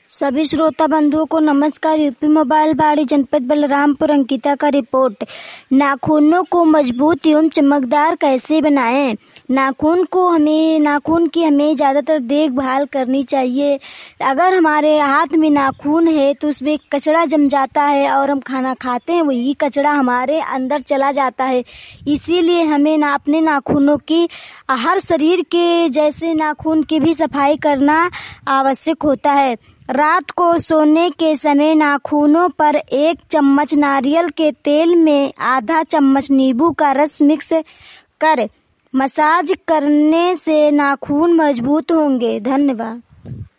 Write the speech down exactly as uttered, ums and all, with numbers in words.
सभी श्रोता बंधुओं को नमस्कार। यूपी मोबाइल बाड़ी जनपद बलरामपुर अंकिता का रिपोर्ट। नाखूनों को मजबूत एवं चमकदार कैसे बनाएं? नाखून को हमें नाखून की हमें ज़्यादातर देखभाल करनी चाहिए। अगर हमारे हाथ में नाखून है तो उसमें कचरा जम जाता है और हम खाना खाते हैं वही कचरा हमारे अंदर चला जाता है। इसीलिए हमें ना अपने नाखूनों की हर शरीर के जैसे नाखून की भी सफाई करना आवश्यक होता है। रात को सोने के समय नाखूनों पर एक चम्मच नारियल के तेल में आधा चम्मच नींबू का रस मिक्स कर मसाज करने से नाखून मजबूत होंगे। धन्यवाद।